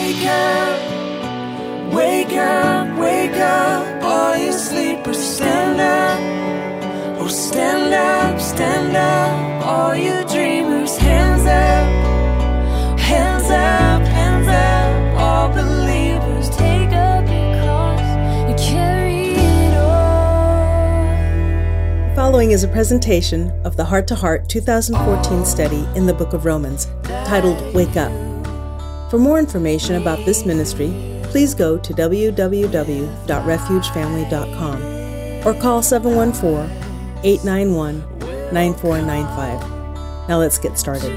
Wake up, wake up, wake up, all you sleepers, stand up. Oh, stand up, stand up, all you dreamers, hands up, hands up, hands up, all believers, take up your cross and carry it on. Following is a presentation of the Heart to Heart 2014 study in the book of Romans, titled Wake Up. For more information about this ministry, please go to www.refugefamily.com or call 714-891-9495. Now let's get started.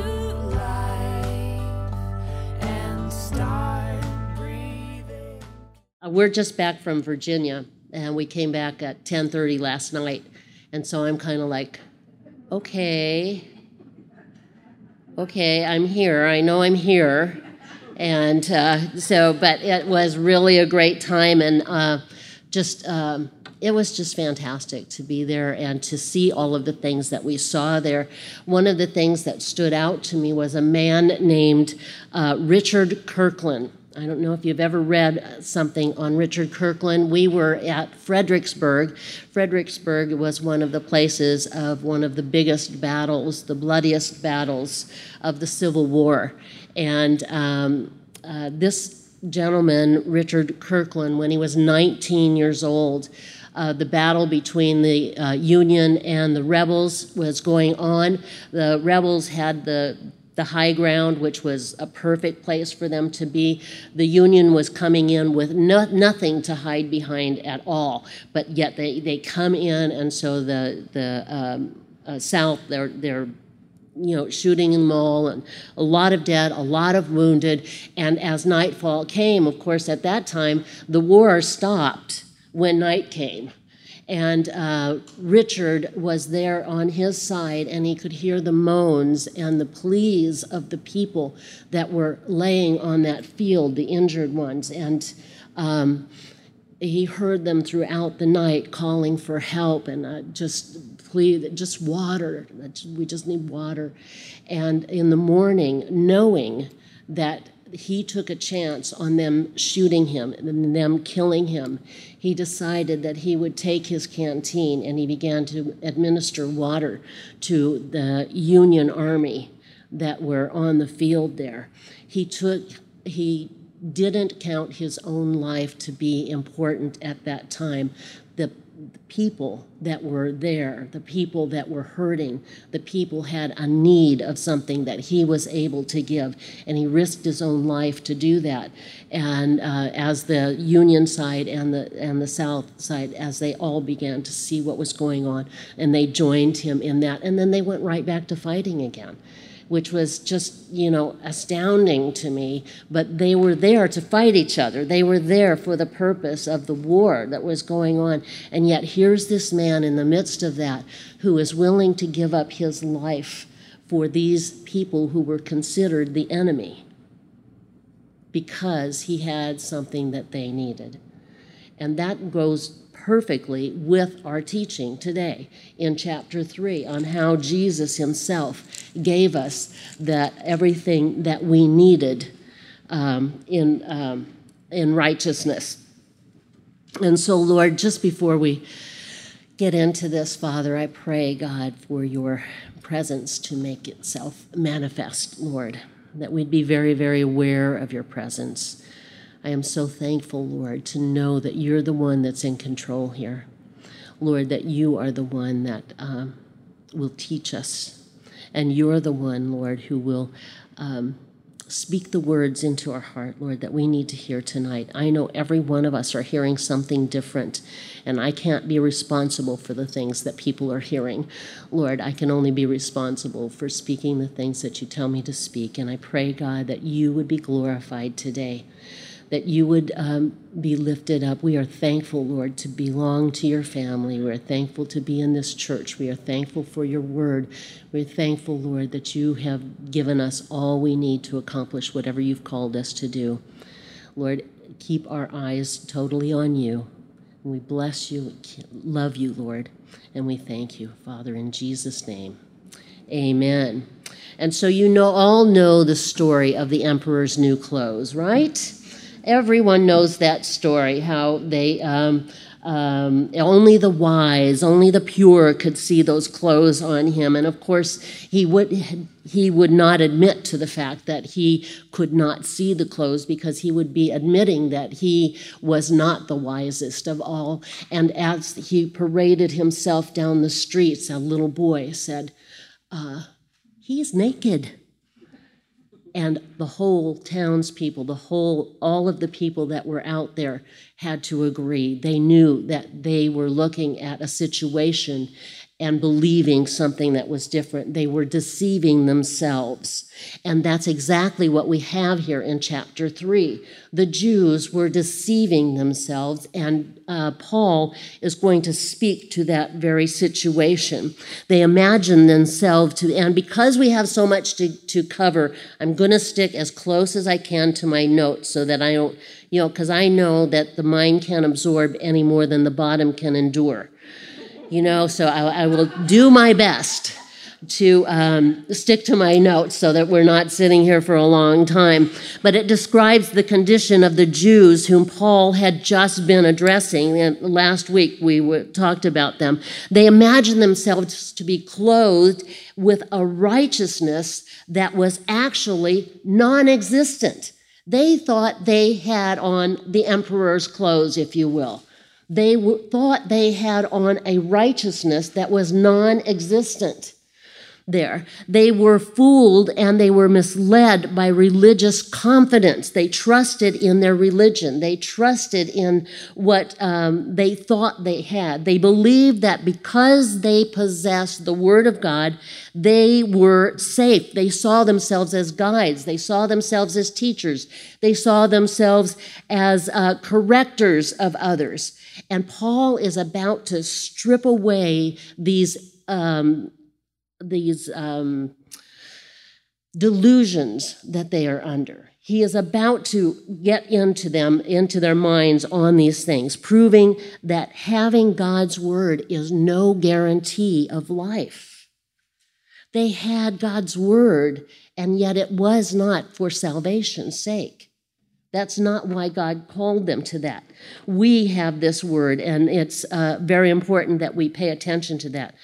We're just back from Virginia, and we came back at 10:30 last night, and so I'm kind of like, okay, I'm here. I know I'm here. And but it was really a great time, and it was just fantastic to be there and to see all of the things that we saw there. One of the things that stood out to me was a man named Richard Kirkland. I don't know if you've ever read something on Richard Kirkland. We were at Fredericksburg. Fredericksburg was one of the places of one of the biggest battles, the bloodiest battles of the Civil War. And this gentleman, Richard Kirkland, when he was 19 years old, the battle between the Union and the rebels was going on. The rebels had the high ground, which was a perfect place for them to be. The Union was coming in with nothing to hide behind at all, but yet they come in, and so the South, they're shooting them all, and a lot of dead, a lot of wounded. And as nightfall came, of course, at that time, the war stopped when night came. And Richard was there on his side, and he could hear the moans and the pleas of the people that were laying on that field, the injured ones. And he heard them throughout the night calling for help and just water. We just need water. And in the morning, knowing that he took a chance on them shooting him and them killing him, he decided that he would take his canteen and he began to administer water to the Union Army that were on the field there. He didn't count his own life to be important at that time. The people that were there, the people that were hurting, the people had a need of something that he was able to give, and he risked his own life to do that. And as the Union side and the South side, as they all began to see what was going on, and they joined him in that, and then they went right back to fighting again, which was just, astounding to me. But they were there to fight each other. They were there for the purpose of the war that was going on. And yet here's this man in the midst of that who is willing to give up his life for these people who were considered the enemy because he had something that they needed. And that goes perfectly with our teaching today in chapter 3 on how Jesus himself gave us everything that we needed in righteousness. And so, Lord, just before we get into this, Father, I pray, God, for your presence to make itself manifest, Lord, that we'd be very, very aware of your presence. I am so thankful, Lord, to know that you're the one that's in control here. Lord, that you are the one that will teach us. And you're the one, Lord, who will speak the words into our heart, Lord, that we need to hear tonight. I know every one of us are hearing something different, and I can't be responsible for the things that people are hearing. Lord, I can only be responsible for speaking the things that you tell me to speak. And I pray, God, that you would be glorified today, that you would be lifted up. We are thankful, Lord, to belong to your family. We are thankful to be in this church. We are thankful for your word. We're thankful, Lord, that you have given us all we need to accomplish whatever you've called us to do. Lord, keep our eyes totally on you. And we bless you, love you, Lord, and we thank you, Father, in Jesus' name. Amen. And so all know the story of the emperor's new clothes, right? Everyone knows that story, how they only the wise, only the pure could see those clothes on him. And of course, he would not admit to the fact that he could not see the clothes, because he would be admitting that he was not the wisest of all. And as he paraded himself down the streets, a little boy said, he's naked. And the whole townspeople, all of the people that were out there had to agree. They knew that they were looking at a situation and believing something that was different. They were deceiving themselves. And that's exactly what we have here in chapter 3. The Jews were deceiving themselves, and Paul is going to speak to that very situation. They imagine themselves and because we have so much to cover, I'm going to stick as close as I can to my notes so that I don't, because I know that the mind can't absorb any more than the bottom can endure. So I will do my best to stick to my notes so that we're not sitting here for a long time. But it describes the condition of the Jews whom Paul had just been addressing. And last week we talked about them. They imagined themselves to be clothed with a righteousness that was actually non-existent. They thought they had on the emperor's clothes, if you will. They thought they had on a righteousness that was non-existent there. They were fooled and they were misled by religious confidence. They trusted in their religion. They trusted in what they thought they had. They believed that because they possessed the Word of God, they were safe. They saw themselves as guides. They saw themselves as teachers. They saw themselves as correctors of others. And Paul is about to strip away these delusions that they are under. He is about to get into their minds on these things, proving that having God's word is no guarantee of life. They had God's word, and yet it was not for salvation's sake. That's not why God called them to that. We have this word, and it's very important that we pay attention to that.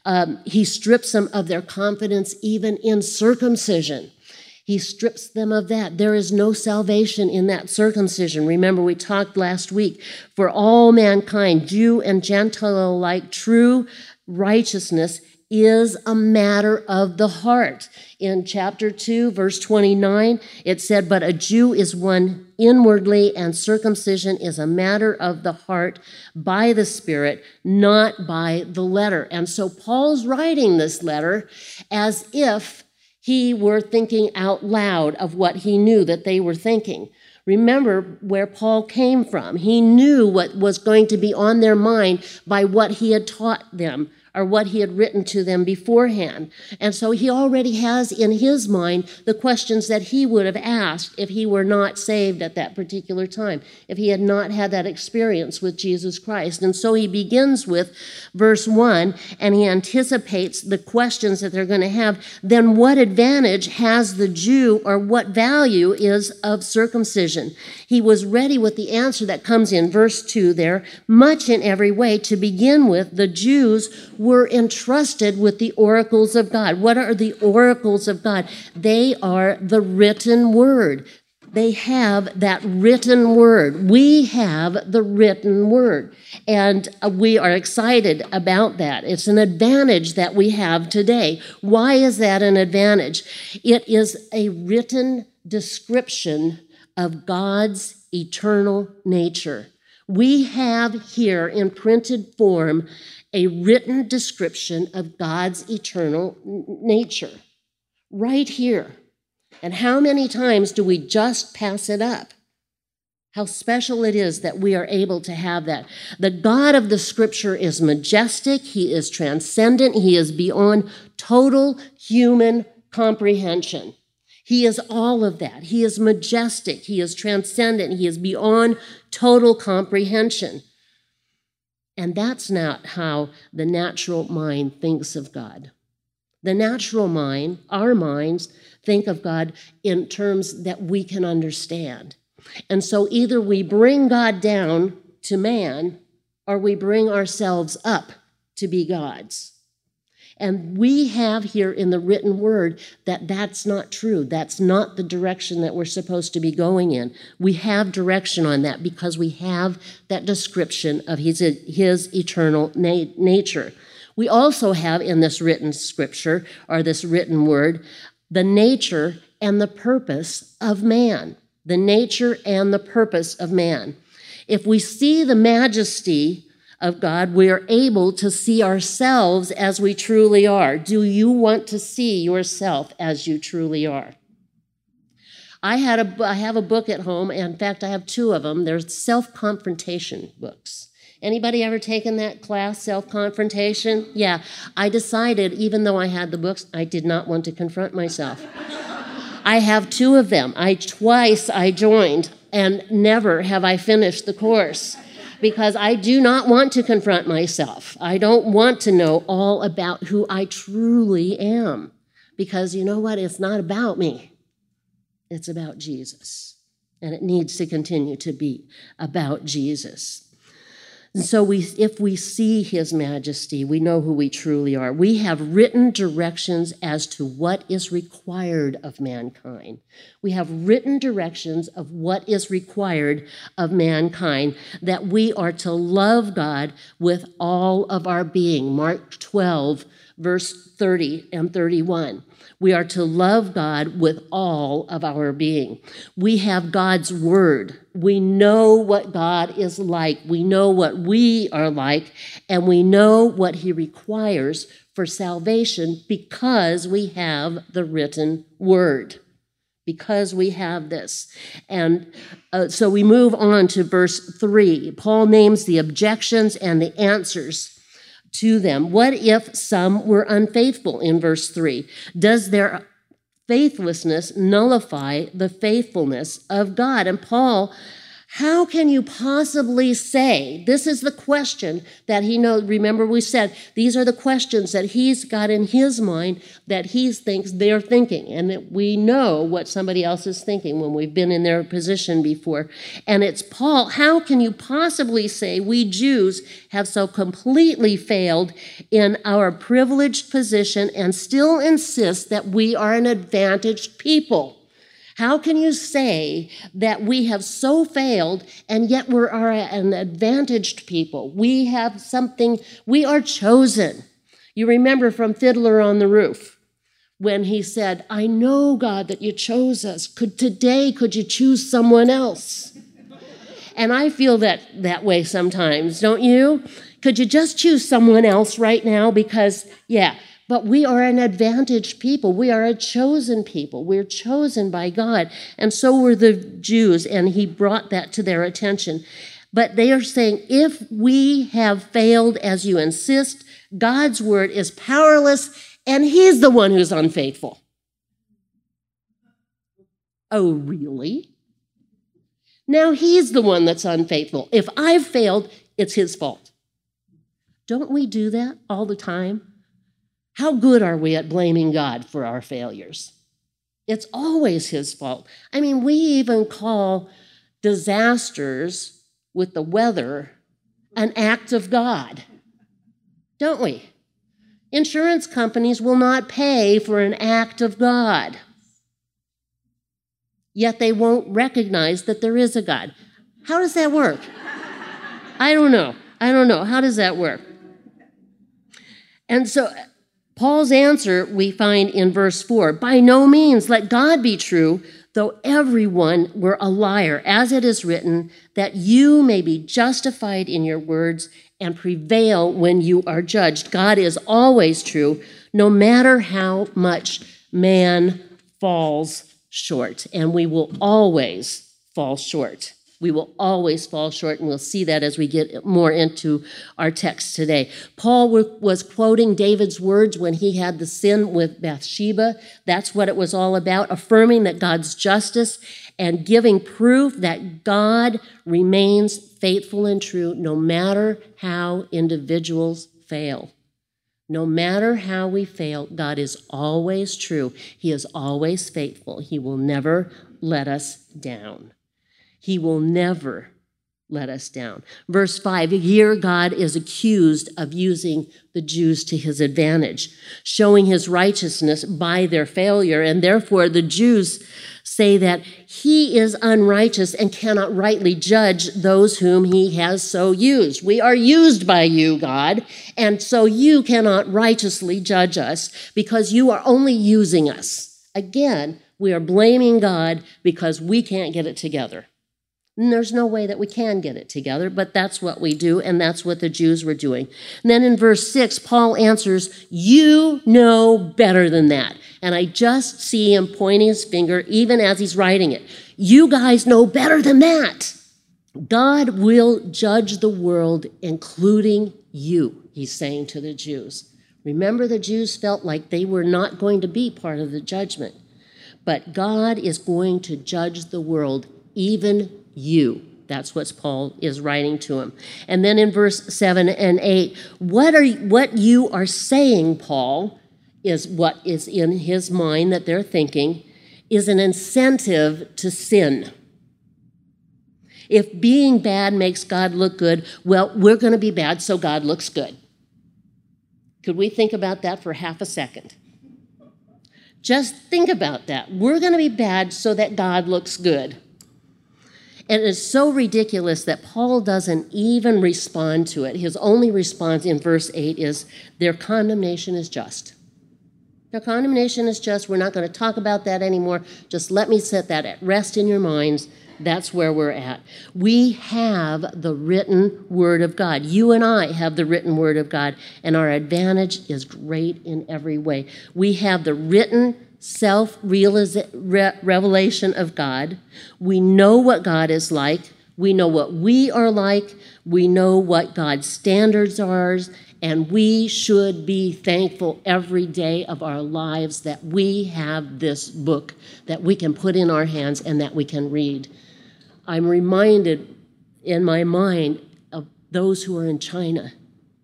He strips them of their confidence even in circumcision. He strips them of that. There is no salvation in that circumcision. Remember, we talked last week, for all mankind, Jew and Gentile alike, true righteousness is a matter of the heart. In chapter 2, verse 29, it said, but a Jew is one inwardly, and circumcision is a matter of the heart by the Spirit, not by the letter. And so Paul's writing this letter as if he were thinking out loud of what he knew that they were thinking. Remember where Paul came from. He knew what was going to be on their mind by what he had taught them, or what he had written to them beforehand. And so he already has in his mind the questions that he would have asked if he were not saved at that particular time, if he had not had that experience with Jesus Christ. And so he begins with verse 1, and he anticipates the questions that they're going to have. Then what advantage has the Jew, or what value is of circumcision? He was ready with the answer that comes in verse 2 there. Much in every way. To begin with, the Jews were entrusted with the oracles of God. What are the oracles of God? They are the written word. They have that written word. We have the written word, and we are excited about that. It's an advantage that we have today. Why is that an advantage? It is a written description of God's eternal nature. We have here in printed form a written description of God's eternal nature, right here. And how many times do we just pass it up? How special it is that we are able to have that. The God of the Scripture is majestic, he is transcendent, he is beyond total human comprehension. He is all of that. He is majestic, he is transcendent, he is beyond total comprehension. And that's not how the natural mind thinks of God. The natural mind, our minds, think of God in terms that we can understand. And so either we bring God down to man or we bring ourselves up to be God's. And we have here in the written word that that's not true. That's not the direction that we're supposed to be going in. We have direction on that because we have that description of his eternal nature. We also have in this written scripture, or this written word, the nature and the purpose of man. The nature and the purpose of man. If we see the majesty of God, we are able to see ourselves as we truly are. Do you want to see yourself as you truly are? I have a book at home. In fact, I have two of them. They're self-confrontation books. Anybody ever taken that class, self-confrontation? Yeah, I decided, even though I had the books, I did not want to confront myself. I have two of them. Twice I joined, and never have I finished the course. Because I do not want to confront myself. I don't want to know all about who I truly am. Because you know what? It's not about me. It's about Jesus. And it needs to continue to be about Jesus. And so if we see his majesty, we know who we truly are. We have written directions as to what is required of mankind. We have written directions of what is required of mankind, that we are to love God with all of our being. Mark 12, verse 30 and 31. We are to love God with all of our being. We have God's word. We know what God is like. We know what we are like, and we know what he requires for salvation because we have the written word. Because we have this. And so we move on to verse 3. Paul names the objections and the answers to them. What if some were unfaithful in verse 3? Does their faithlessness nullify the faithfulness of God? And Paul, how can you possibly say, this is the question that he knows. Remember, we said these are the questions that he's got in his mind that he thinks they're thinking. And that we know what somebody else is thinking when we've been in their position before. And it's Paul, how can you possibly say we Jews have so completely failed in our privileged position and still insist that we are an advantaged people? How can you say that we have so failed and yet we are an advantaged people? We have something, we are chosen. You remember from Fiddler on the Roof when he said, I know, God, that you chose us. Could you choose someone else? And I feel that way sometimes, don't you? Could you just choose someone else right now? Because, yeah. But we are an advantaged people. We are a chosen people. We're chosen by God. And so were the Jews, and he brought that to their attention. But they are saying, if we have failed as you insist, God's word is powerless, and he's the one who's unfaithful. Oh, really? Now he's the one that's unfaithful. If I've failed, it's his fault. Don't we do that all the time? How good are we at blaming God for our failures? It's always his fault. I mean, we even call disasters with the weather an act of God, don't we? Insurance companies will not pay for an act of God, yet they won't recognize that there is a God. How does that work? I don't know. How does that work? And so Paul's answer we find in verse 4, by no means let God be true, though everyone were a liar, as it is written, that you may be justified in your words and prevail when you are judged. God is always true, no matter how much man falls short, and we will always fall short. We will always fall short, and we'll see that as we get more into our text today. Paul was quoting David's words when he had the sin with Bathsheba. That's what it was all about, affirming that God's justice and giving proof that God remains faithful and true no matter how individuals fail. No matter how we fail, God is always true. He is always faithful. He will never let us down. He will never let us down. Verse 5, here God is accused of using the Jews to his advantage, showing his righteousness by their failure. And therefore the Jews say that he is unrighteous and cannot rightly judge those whom he has so used. We are used by you, God, and so you cannot righteously judge us because you are only using us. Again, we are blaming God because we can't get it together. And there's no way that we can get it together, but that's what we do, and that's what the Jews were doing. And then in verse 6, Paul answers, you know better than that. And I just see him pointing his finger even as he's writing it. You guys know better than that. God will judge the world, including you, he's saying to the Jews. Remember, the Jews felt like they were not going to be part of the judgment. But God is going to judge the world, even you. That's what Paul is writing to him. And then in verse 7 and 8, what you are saying, Paul, is what is in his mind that they're thinking, is an incentive to sin. If being bad makes God look good, well, we're going to be bad so God looks good. Could we think about that for half a second? Just think about that. We're going to be bad so that God looks good. And it's so ridiculous that Paul doesn't even respond to it. His only response in verse 8 is, their condemnation is just. Their condemnation is just. We're not going to talk about that anymore. Just let me set that at rest in your minds. That's where we're at. We have the written word of God. You and I have the written word of God, and our advantage is great in every way. We have the written self-revelation of God. We know what God is like. We know what we are like. We know what God's standards are, and we should be thankful every day of our lives that we have this book that we can put in our hands and that we can read. I'm reminded in my mind of those who are in China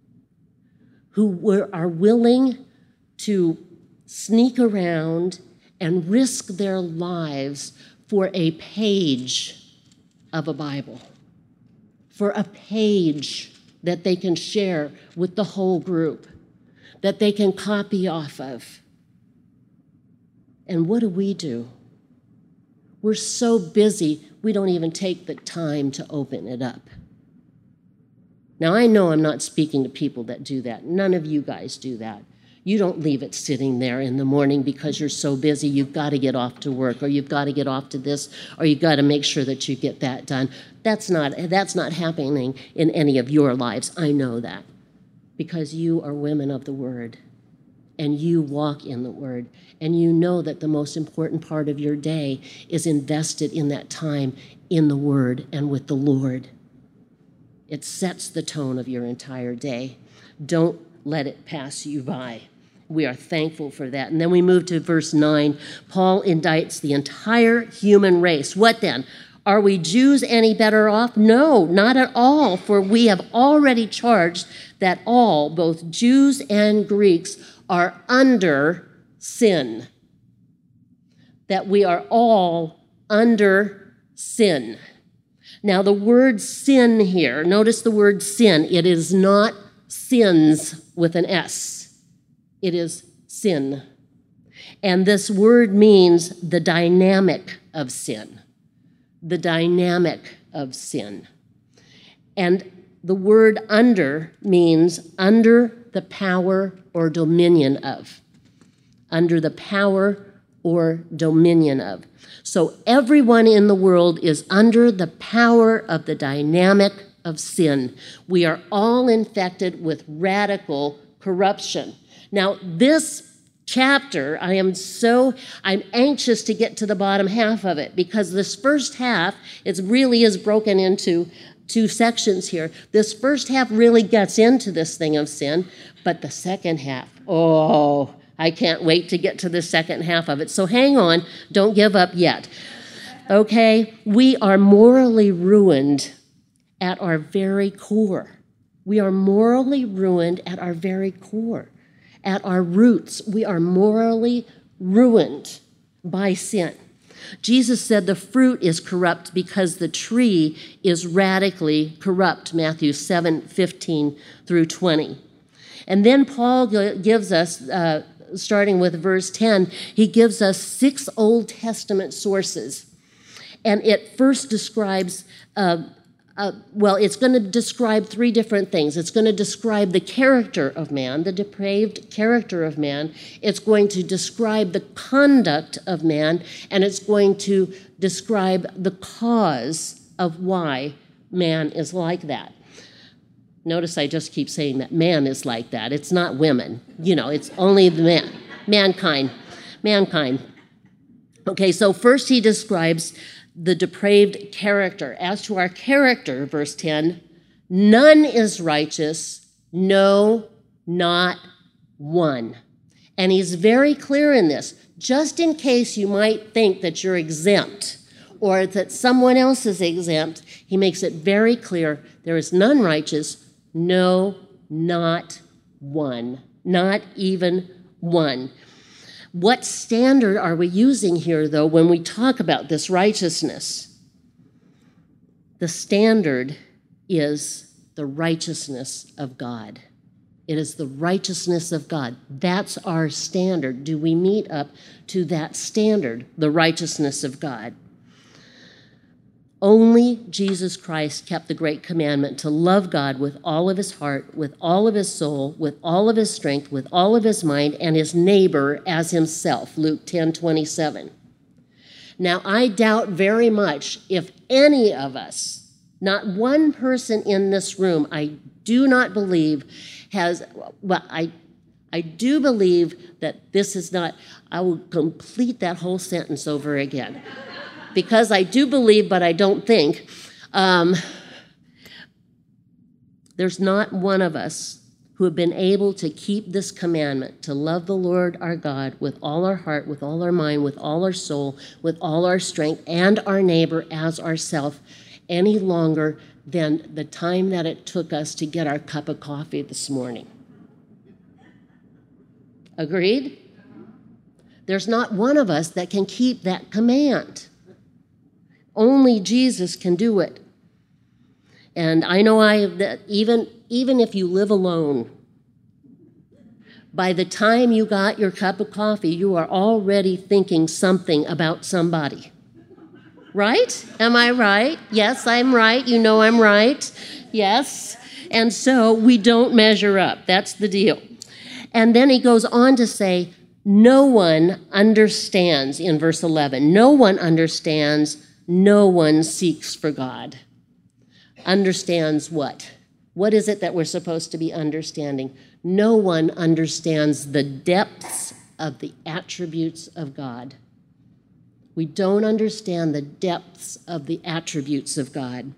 who are willing to sneak around and risk their lives for a page of a Bible, for a page that they can share with the whole group, that they can copy off of. And what do? We're so busy, we don't even take the time to open it up. Now, I know I'm not speaking to people that do that. None of you guys do that. You don't leave it sitting there in the morning because you're so busy you've got to get off to work, or you've got to get off to this, or you've got to make sure that you get that done. That's not happening in any of your lives. I know that, because you are women of the Word, and you walk in the Word, and you know that the most important part of your day is invested in that time in the Word and with the Lord. It sets the tone of your entire day. Don't let it pass you by. We are thankful for that. And then we move to verse 9. Paul indicts the entire human race. What then? Are we Jews any better off? No, not at all, for we have already charged that all, both Jews and Greeks, are under sin. That we are all under sin. Now, the word sin here, notice the word sin. It is not sins with an S. It is sin. And this word means the dynamic of sin. The dynamic of sin. And the word under means under the power or dominion of. Under the power or dominion of. So everyone in the world is under the power of the dynamic of sin. We are all infected with radical corruption. Now, this chapter, I'm anxious to get to the bottom half of it, because this first half, it really is broken into two sections here. This first half really gets into this thing of sin, but the second half, I can't wait to get to the second half of it. So hang on, don't give up yet. Okay, we are morally ruined at our very core. We are morally ruined at our very core. At our roots, we are morally ruined by sin. Jesus said the fruit is corrupt because the tree is radically corrupt, Matthew 7:15 through 20. And then Paul gives us, starting with verse 10, he gives us 6 Old Testament sources. And it first describes, it's going to describe 3 different things. It's going to describe the character of man, the depraved character of man. It's going to describe the conduct of man, and it's going to describe the cause of why man is like that. Notice I just keep saying that man is like that. It's not women. It's only the mankind. Okay, so first he describes the depraved character. As to our character, verse 10, none is righteous, no, not one. And he's very clear in this, just in case you might think that you're exempt or that someone else is exempt, he makes it very clear there is none righteous, no, not one, not even one. What standard are we using here, though, when we talk about this righteousness? The standard is the righteousness of God. It is the righteousness of God. That's our standard. Do we meet up to that standard, the righteousness of God? Only Jesus Christ kept the great commandment to love God with all of his heart, with all of his soul, with all of his strength, with all of his mind, and his neighbor as himself, Luke 10:27. Now, I doubt very much if any of us, not one person in this room, I do not believe I do believe that this is not, I will complete that whole sentence over again. Because I do believe, but I don't think, there's not one of us who have been able to keep this commandment, to love the Lord our God with all our heart, with all our mind, with all our soul, with all our strength, and our neighbor as ourself, any longer than the time that it took us to get our cup of coffee this morning. Agreed? There's not one of us that can keep that command. Only Jesus can do it. And I know that even if you live alone, by the time you got your cup of coffee, you are already thinking something about somebody. Right? Am I right? Yes, I'm right. You know I'm right. Yes. And so we don't measure up. That's the deal. And then he goes on to say, no one understands, in verse 11, no one understands, no one seeks for God. Understands what? What is it that we're supposed to be understanding? No one understands the depths of the attributes of God. We don't understand the depths of the attributes of God.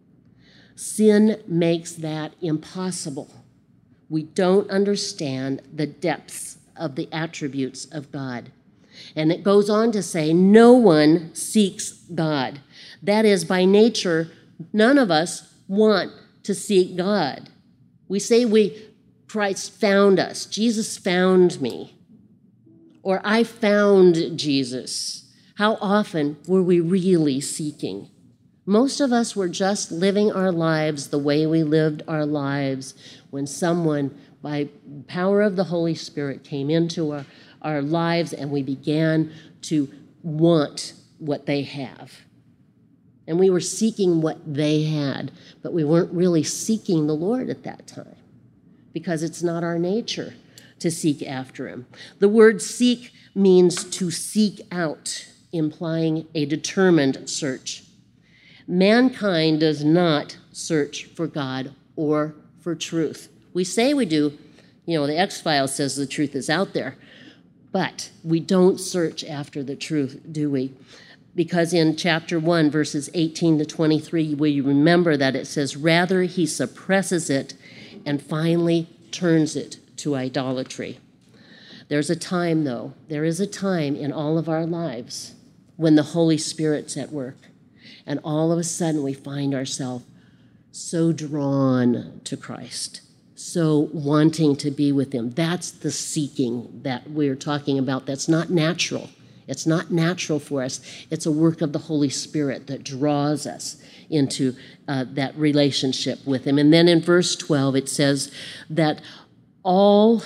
Sin makes that impossible. We don't understand the depths of the attributes of God. And it goes on to say, no one seeks God. That is, by nature, none of us want to seek God. We say Christ found us. Jesus found me. Or I found Jesus. How often were we really seeking? Most of us were just living our lives the way we lived our lives when someone, by power of the Holy Spirit, came into our lives and we began to want what they have. And we were seeking what they had, but we weren't really seeking the Lord at that time because it's not our nature to seek after him. The word seek means to seek out, implying a determined search. Mankind does not search for God or for truth. We say we do. The X-Files says the truth is out there. But we don't search after the truth, do we? Because in chapter 1, verses 18 to 23, we remember that it says, rather he suppresses it and finally turns it to idolatry. There's a time, though. There is a time in all of our lives when the Holy Spirit's at work. And all of a sudden we find ourselves so drawn to Christ, so wanting to be with him. That's the seeking that we're talking about. That's not natural. It's not natural for us. It's a work of the Holy Spirit that draws us into that relationship with him. And then in verse 12, it says that all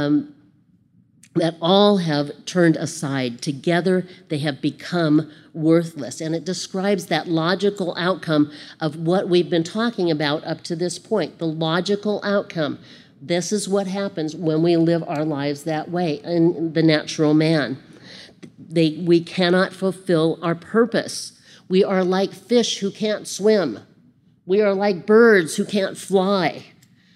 have turned aside. Together they have become worthless. And it describes that logical outcome of what we've been talking about up to this point, the logical outcome. This is what happens when we live our lives that way in the natural man. We cannot fulfill our purpose. We are like fish who can't swim. We are like birds who can't fly.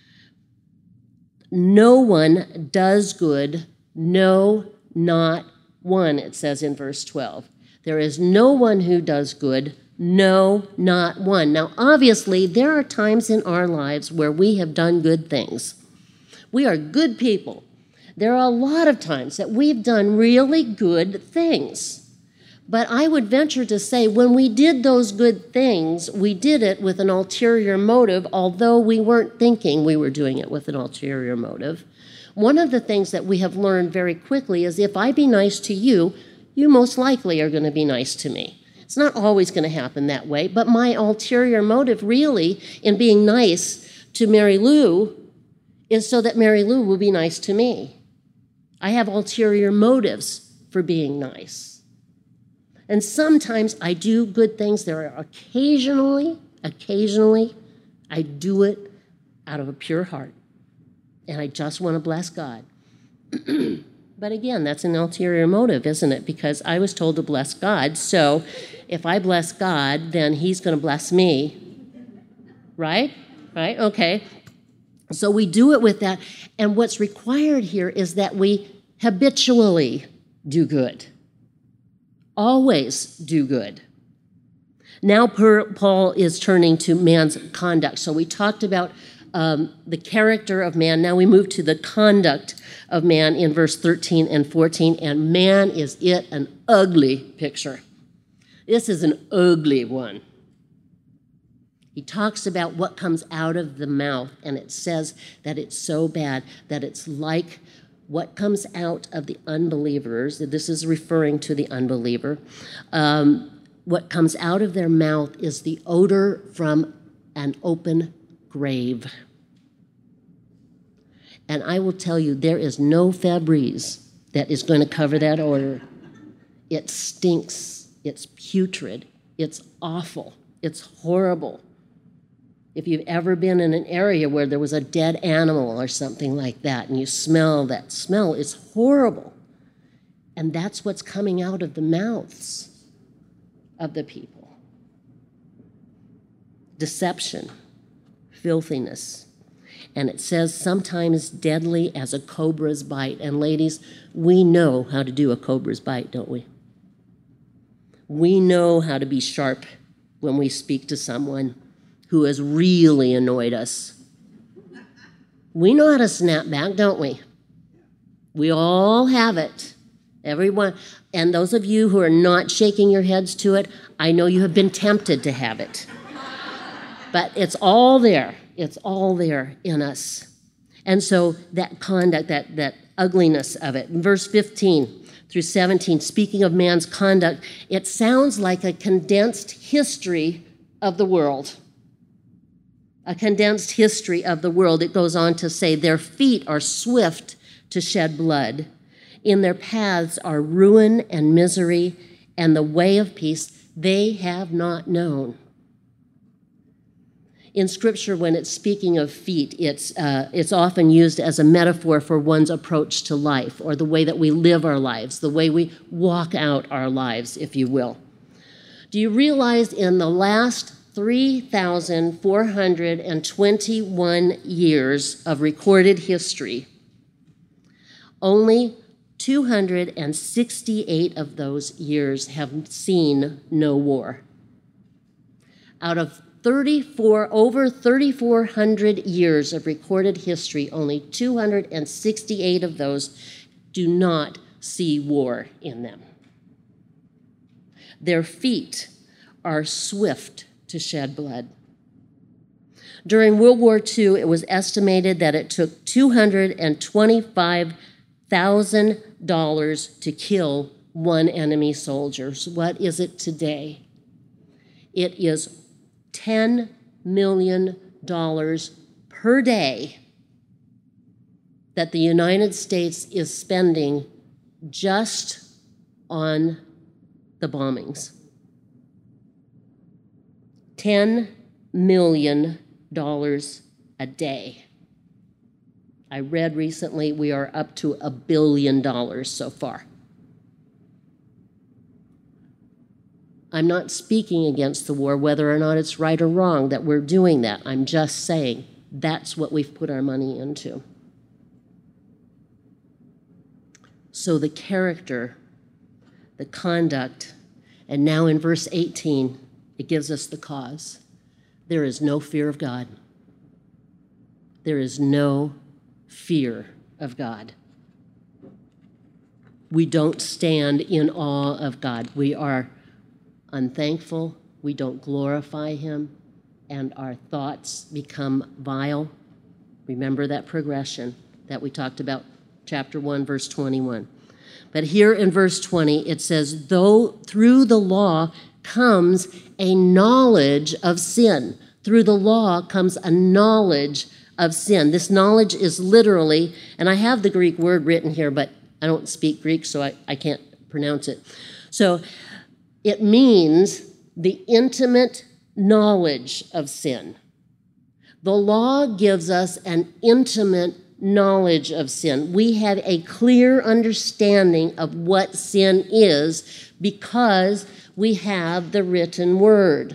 No one does good, no, not one, it says in verse 12. There is no one who does good, no, not one. Now, obviously, there are times in our lives where we have done good things. We are good people. There are a lot of times that we've done really good things. But I would venture to say when we did those good things, we did it with an ulterior motive, although we weren't thinking we were doing it with an ulterior motive. One of the things that we have learned very quickly is if I be nice to you, you most likely are going to be nice to me. It's not always going to happen that way, but my ulterior motive really in being nice to Mary Lou is so that Mary Lou will be nice to me. I have ulterior motives for being nice. And sometimes I do good things. There are occasionally, I do it out of a pure heart. And I just want to bless God. But again, that's an ulterior motive, isn't it? Because I was told to bless God. So if I bless God, then he's going to bless me. Right? Right? Okay. So we do it with that. And what's required here is that we habitually do good. Always do good. Now Paul is turning to man's conduct. So we talked about the character of man. Now we move to the conduct of man in verse 13 and 14. And man, is it an ugly picture. This is an ugly one. He talks about what comes out of the mouth, and it says that it's so bad that it's like what comes out of the unbelievers. This is referring to the unbeliever. What comes out of their mouth is the odor from an open grave. And I will tell you, there is no Febreze that is going to cover that odor. It stinks. It's putrid. It's awful. It's horrible. If you've ever been in an area where there was a dead animal or something like that, and you smell that smell, it's horrible. And that's what's coming out of the mouths of the people. Deception, filthiness. And it says sometimes deadly as a cobra's bite. And ladies, we know how to do a cobra's bite, don't we? We know how to be sharp when we speak to someone who has really annoyed us. We know how to snap back, don't we? We all have it. Everyone. And those of you who are not shaking your heads to it, I know you have been tempted to have it. But it's all there. It's all there in us. And so that conduct, that ugliness of it. In verse 15 through 17, speaking of man's conduct, it sounds like a condensed history of the world. A condensed history of the world. It goes on to say, their feet are swift to shed blood. In their paths are ruin and misery, and the way of peace they have not known. In Scripture, when it's speaking of feet, it's often used as a metaphor for one's approach to life, or the way that we live our lives, the way we walk out our lives, if you will. Do you realize in the last 3,421 years of recorded history, only 268 of those years have seen no war? Out of over 3,400 years of recorded history, only 268 of those do not see war in them. Their feet are swift to shed blood. During World War II, it was estimated that it took $225,000 to kill one enemy soldier. What is it today? It is $10 million per day that the United States is spending just on the bombings. $10 million a day. I read recently we are up to $1 billion so far. I'm not speaking against the war, whether or not it's right or wrong that we're doing that. I'm just saying that's what we've put our money into. So the character, the conduct, and now in verse 18, it gives us the cause. There is no fear of God. There is no fear of God. We don't stand in awe of God. We are unthankful. We don't glorify him, and our thoughts become vile. Remember that progression that we talked about, chapter 1, verse 21. But here in verse 20, it says, though through the law comes a knowledge of sin. Through the law comes a knowledge of sin. This knowledge is literally, and I have the Greek word written here, but I don't speak Greek, so I can't pronounce it. So it means the intimate knowledge of sin. The law gives us an intimate knowledge of sin. We have a clear understanding of what sin is because we have the written word.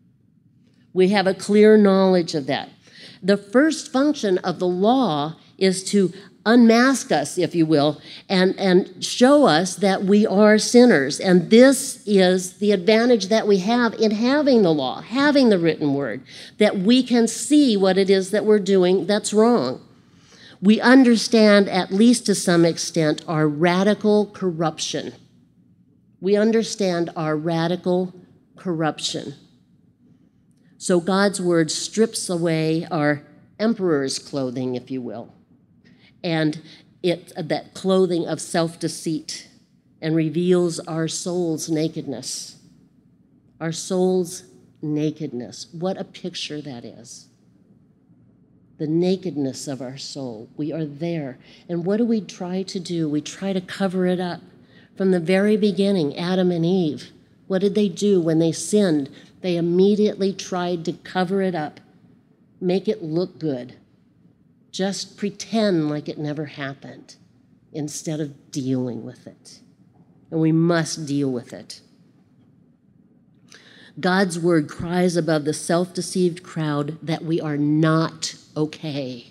We have a clear knowledge of that. The first function of the law is to unmask us, if you will, and show us that we are sinners. And this is the advantage that we have in having the law, having the written word, that we can see what it is that we're doing that's wrong. We understand, at least to some extent, our radical corruption. We understand our radical corruption. So God's word strips away our emperor's clothing, if you will, and that clothing of self-deceit, and reveals our soul's nakedness. Our soul's nakedness. What a picture that is. The nakedness of our soul. We are there. And what do we try to do? We try to cover it up. From the very beginning, Adam and Eve, what did they do when they sinned? They immediately tried to cover it up, make it look good, just pretend like it never happened instead of dealing with it. And we must deal with it. God's word cries above the self-deceived crowd that we are not okay.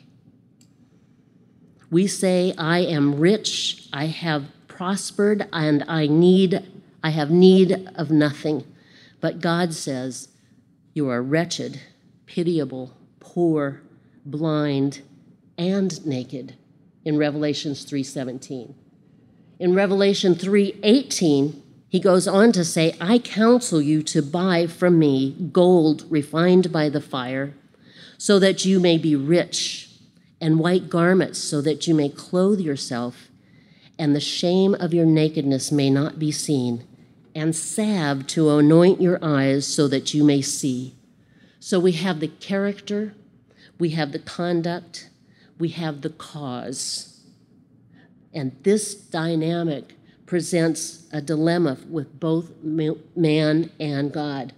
We say, I am rich, I have prospered, and I have need of nothing. But God says, you are wretched, pitiable, poor, blind, and naked in Revelation 3:17. In Revelation 3:18, he goes on to say, I counsel you to buy from me gold refined by the fire, so that you may be rich, and white garments, so that you may clothe yourself, and the shame of your nakedness may not be seen, and salve to anoint your eyes so that you may see. So we have the character, we have the conduct, we have the cause. And this dynamic presents a dilemma with both man and God.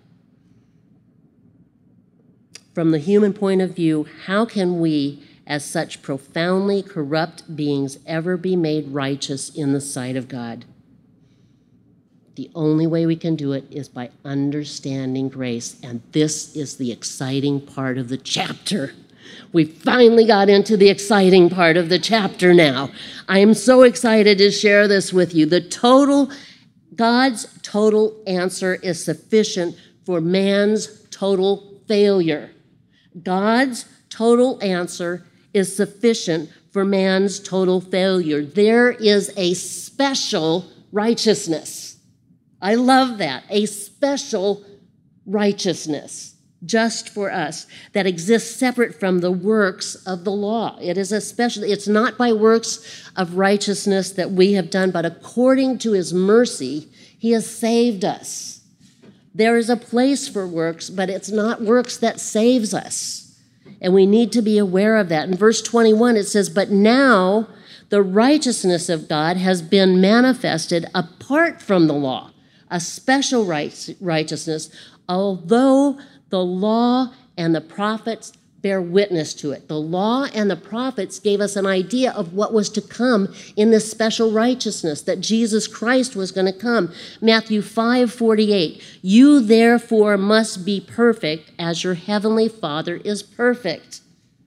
From the human point of view, how can we, as such profoundly corrupt beings, ever be made righteous in the sight of God? The only way we can do it is by understanding grace, and this is the exciting part of the chapter. We finally got into the exciting part of the chapter now. I am so excited to share this with you. God's total answer is sufficient for man's total failure. God's total answer is sufficient for man's total failure. There is a special righteousness. I love that, a special righteousness. just for us, that exists separate from the works of the law. It's not by works of righteousness that we have done, but according to his mercy, he has saved us. There is a place for works, but it's not works that saves us. And we need to be aware of that. In verse 21, it says, "But now the righteousness of God has been manifested apart from the law, a special righteousness, although the law and the prophets bear witness to it." The law and the prophets gave us an idea of what was to come in this special righteousness, that Jesus Christ was going to come. Matthew 5:48, "You therefore must be perfect as your heavenly Father is perfect."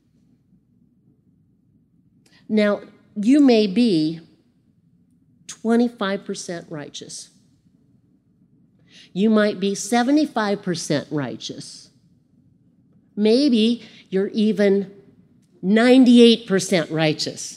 Now, you may be 25% righteous. You might be 75% righteous. Maybe you're even 98% righteous.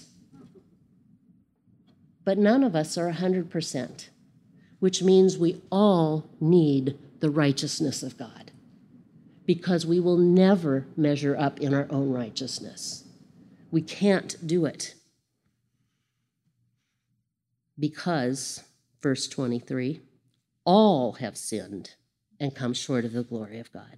But none of us are 100%, which means we all need the righteousness of God, because we will never measure up in our own righteousness. We can't do it. Because, verse 23, all have sinned and come short of the glory of God.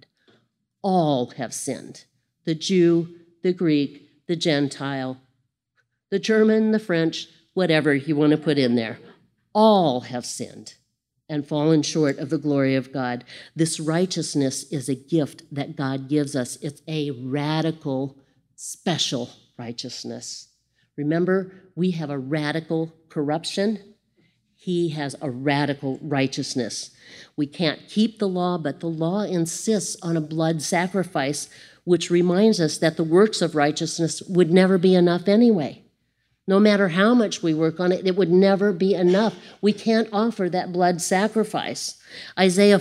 All have sinned. The Jew, the Greek, the Gentile, the German, the French, whatever you want to put in there. All have sinned and fallen short of the glory of God. This righteousness is a gift that God gives us. It's a radical, special righteousness. Remember, we have a radical corruption. He has a radical righteousness. We can't keep the law, but the law insists on a blood sacrifice, which reminds us that the works of righteousness would never be enough anyway. No matter how much we work on it, it would never be enough. We can't offer that blood sacrifice. Isaiah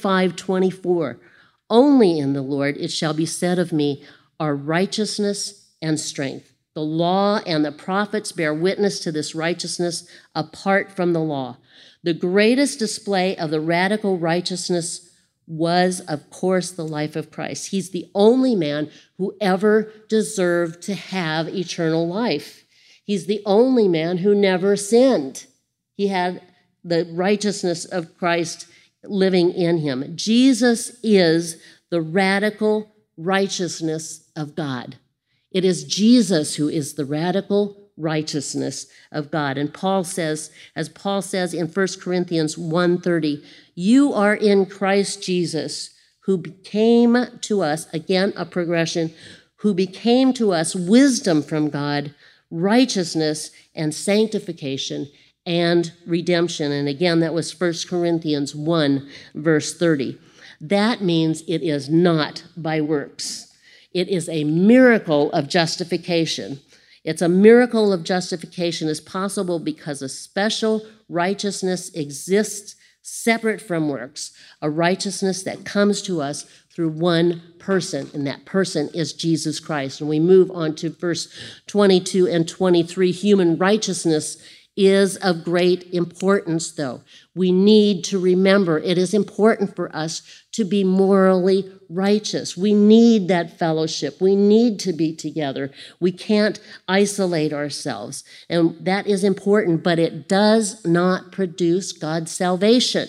45:24, "Only in the Lord it shall be said of me, are righteousness and strength. The law and the prophets bear witness to this righteousness apart from the law." The greatest display of the radical righteousness was, of course, the life of Christ. He's the only man who ever deserved to have eternal life. He's the only man who never sinned. He had the righteousness of Christ living in him. Jesus is the radical righteousness of God. It is Jesus who is the radical righteousness of God. And Paul says, as Paul says in 1 Corinthians 1:30, "You are in Christ Jesus, who became to us," again a progression, "who became to us wisdom from God, righteousness and sanctification and redemption." And again, that was 1 Corinthians 1, verse 30. That means it is not by works. It is a miracle of justification. It's a miracle of justification is possible because a special righteousness exists separate from works, a righteousness that comes to us through one person, and that person is Jesus Christ. And we move on to verse 22 and 23. Human righteousness is of great importance, though. We need to remember it is important for us to be morally righteous. We need that fellowship. We need to be together. We can't isolate ourselves. And that is important, but it does not produce God's salvation.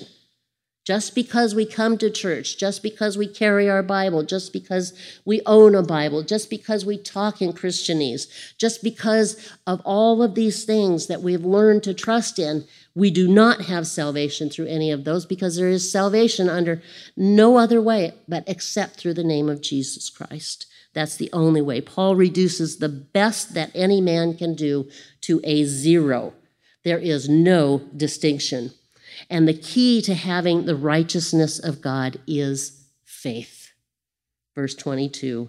Just because we come to church, just because we carry our Bible, just because we own a Bible, just because we talk in Christianese, just because of all of these things that we've learned to trust in, we do not have salvation through any of those, because there is salvation under no other way but except through the name of Jesus Christ. That's the only way. Paul reduces the best that any man can do to a zero. There is no distinction. And the key to having the righteousness of God is faith. Verse 22,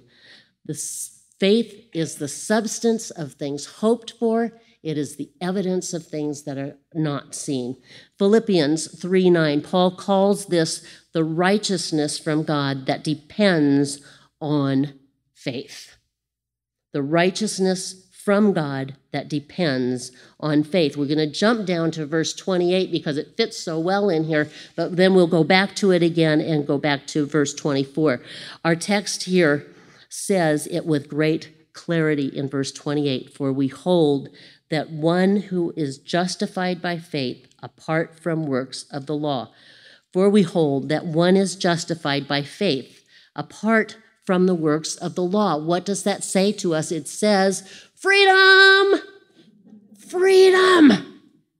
faith is the substance of things hoped for. It is the evidence of things that are not seen. Philippians 3:9, Paul calls this the righteousness from God that depends on faith. The righteousness from God that depends on faith. We're going to jump down to verse 28 because it fits so well in here, but then we'll go back to it again and go back to verse 24. Our text here says it with great clarity in verse 28, for we hold that one who is justified by faith apart from works of the law. For we hold that one is justified by faith apart from the works of the law. What does that say to us? It says, freedom! Freedom!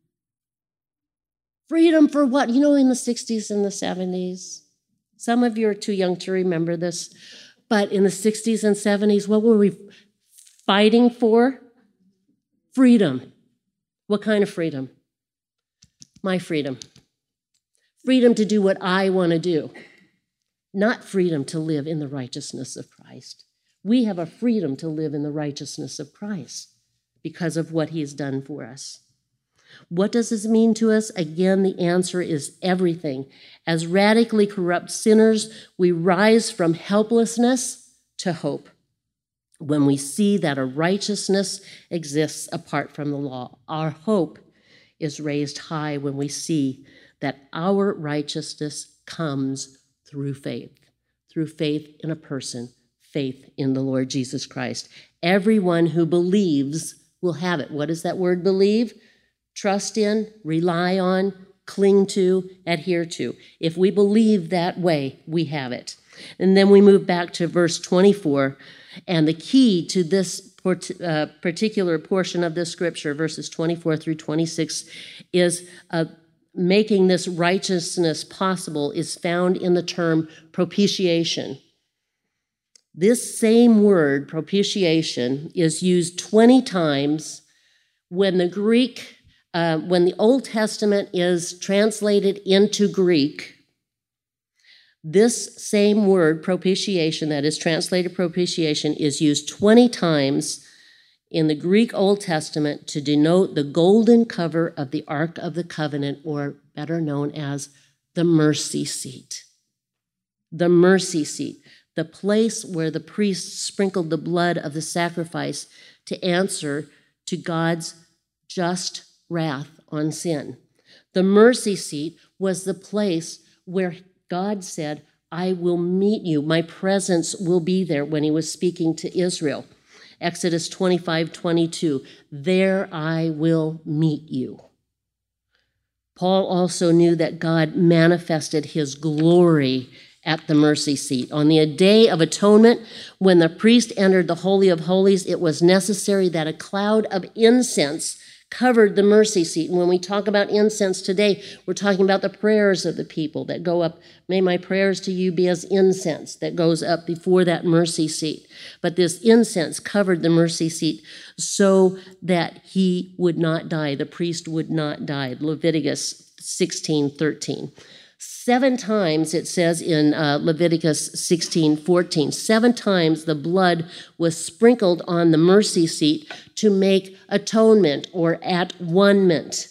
Freedom for what? You know, in the 60s and the 70s, some of you are too young to remember this, but in the 60s and 70s, what were we fighting for? Freedom. What kind of freedom? My freedom. Freedom to do what I want to do. Not freedom to live in the righteousness of Christ. We have a freedom to live in the righteousness of Christ because of what he has done for us. What does this mean to us? Again, the answer is everything. As radically corrupt sinners, we rise from helplessness to hope when we see that a righteousness exists apart from the law. Our hope is raised high when we see that our righteousness comes through faith in a person, faith in the Lord Jesus Christ. Everyone who believes will have it. What does that word believe? Trust in, rely on, cling to, adhere to. If we believe that way, we have it. And then we move back to verse 24, and the key to this particular portion of this scripture, verses 24 through 26, is making this righteousness possible is found in the term propitiation. This same word, propitiation, is used 20 times when when the Old Testament is translated into Greek. This same word, propitiation, that is translated propitiation, is used 20 times in the Greek Old Testament to denote the golden cover of the Ark of the Covenant, or better known as the mercy seat. The mercy seat, the place where the priests sprinkled the blood of the sacrifice to answer to God's just wrath on sin. The mercy seat was the place where God said, I will meet you. My presence will be there when he was speaking to Israel. Exodus 25:22, there I will meet you. Paul also knew that God manifested his glory at the mercy seat. On the day of atonement, when the priest entered the Holy of Holies, it was necessary that a cloud of incense covered the mercy seat. And when we talk about incense today, we're talking about the prayers of the people that go up. May my prayers to you be as incense that goes up before that mercy seat. But this incense covered the mercy seat so that he would not die. The priest would not die. Leviticus 16:13. 7 times, it says in Leviticus 16:14, 7 times the blood was sprinkled on the mercy seat to make atonement or at-one-ment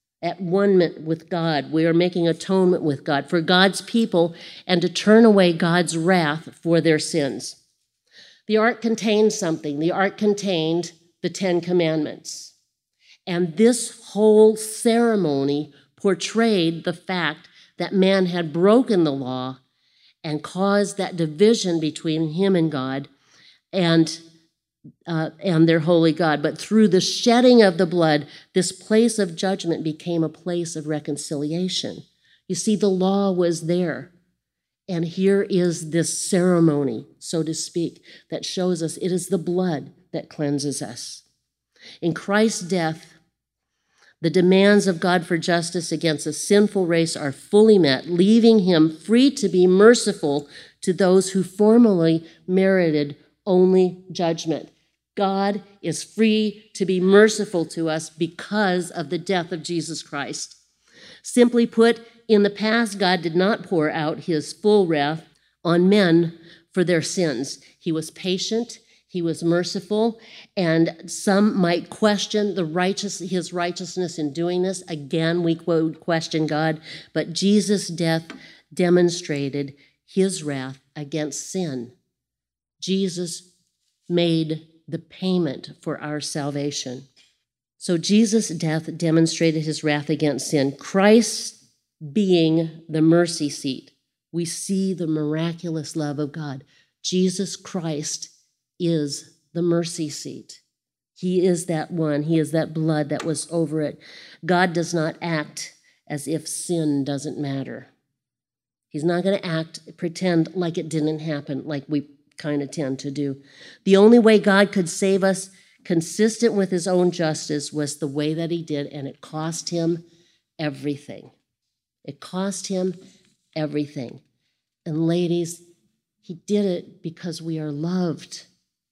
with God. We are making atonement with God for God's people and to turn away God's wrath for their sins. The ark contained something. The ark contained the 10 Commandments. And this whole ceremony portrayed the fact that man had broken the law and caused that division between him and God and their holy God. But through the shedding of the blood, this place of judgment became a place of reconciliation. You see, the law was there. And here is this ceremony, so to speak, that shows us it is the blood that cleanses us. In Christ's death, the demands of God for justice against a sinful race are fully met, leaving him free to be merciful to those who formerly merited only judgment. God is free to be merciful to us because of the death of Jesus Christ. Simply put, in the past, God did not pour out his full wrath on men for their sins. He was patient. He was merciful, and some might question his righteousness in doing this. Again, we would question God, but Jesus' death demonstrated his wrath against sin. Jesus made the payment for our salvation. So Jesus' death demonstrated his wrath against sin. Christ being the mercy seat, we see the miraculous love of God. Jesus Christ is the mercy seat. He is that one. He is that blood that was over it. God does not act as if sin doesn't matter. He's not going to pretend like it didn't happen, like we kind of tend to do. The only way God could save us, consistent with his own justice, was the way that he did, and it cost him everything. It cost him everything. And ladies, he did it because we are loved.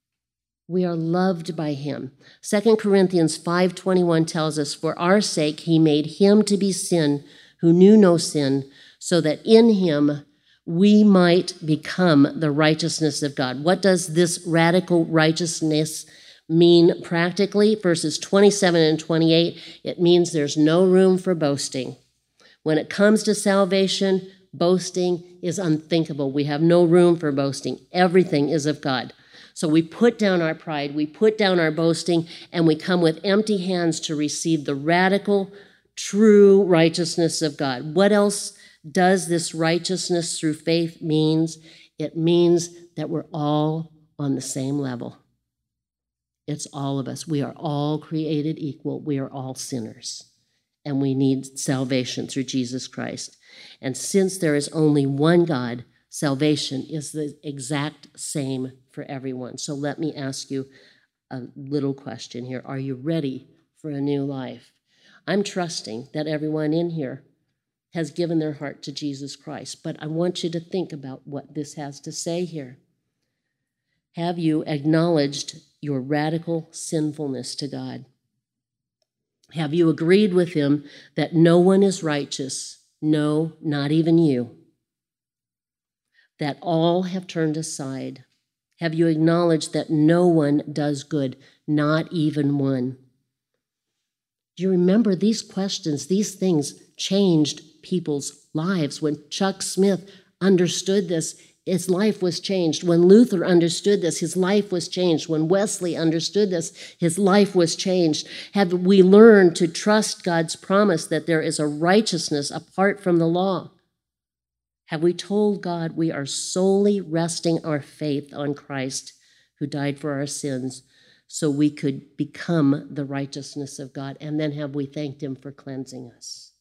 We are loved by him. 2 Corinthians 5:21 tells us, for our sake he made him to be sin who knew no sin, so that in him we might become the righteousness of God. What does this radical righteousness mean practically? Verses 27 and 28, it means there's no room for boasting. When it comes to salvation, boasting is unthinkable. We have no room for boasting. Everything is of God. So we put down our pride, we put down our boasting, and we come with empty hands to receive the radical, true righteousness of God. What else does this righteousness through faith means? It means that we're all on the same level. It's all of us. We are all created equal. We are all sinners. And we need salvation through Jesus Christ. And since there is only one God, salvation is the exact same for everyone. So let me ask you a little question here. Are you ready for a new life? I'm trusting that everyone in here has given their heart to Jesus Christ, but I want you to think about what this has to say here. Have you acknowledged your radical sinfulness to God? Have you agreed with him that no one is righteous? No, not even you. That all have turned aside. Have you acknowledged that no one does good, not even one? Do you remember these questions, these things changed people's lives? When Chuck Smith understood this, his life was changed. When Luther understood this, his life was changed. When Wesley understood this, his life was changed. Have we learned to trust God's promise that there is a righteousness apart from the law? Have we told God we are solely resting our faith on Christ who died for our sins so we could become the righteousness of God? And then have we thanked him for cleansing us?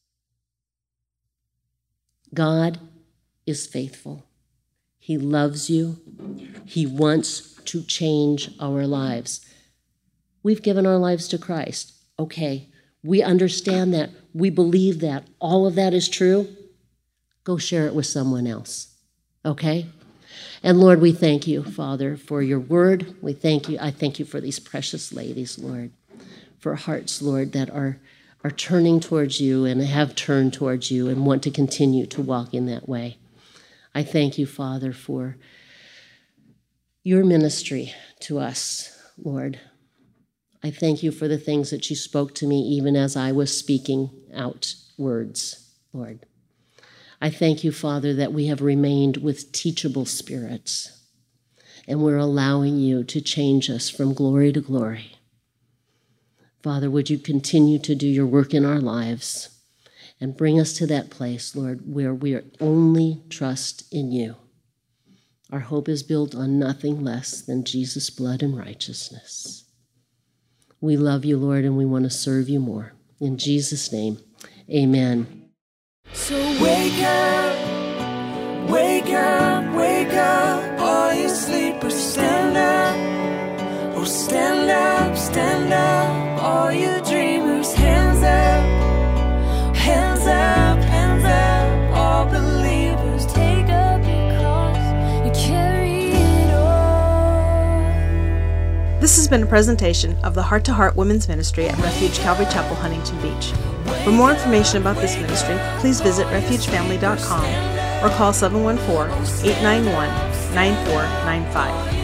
God is faithful. He loves you. He wants to change our lives. We've given our lives to Christ. Okay, we understand that. We believe that. All of that is true. Go share it with someone else, okay? And Lord, we thank you, Father, for your word. We thank you. I thank you for these precious ladies, Lord, for hearts, Lord, that are turning towards you and have turned towards you and want to continue to walk in that way. I thank you, Father, for your ministry to us, Lord. I thank you for the things that you spoke to me even as I was speaking out words, Lord. I thank you, Father, that we have remained with teachable spirits, and we're allowing you to change us from glory to glory. Father, would you continue to do your work in our lives and bring us to that place, Lord, where we are only trust in you. Our hope is built on nothing less than Jesus' blood and righteousness. We love you, Lord, and we want to serve you more. In Jesus' name, amen. So wake up, wake up, wake up, all you sleepers, stand up. Oh, stand up, stand up, all you dreamers, hands up, hands up, hands up, all believers, take up your cross and carry it on. This has been a presentation of the Heart to Heart Women's Ministry at Refuge Calvary Chapel, Huntington Beach. For more information about this ministry, please visit refugefamily.com or call 714-891-9495.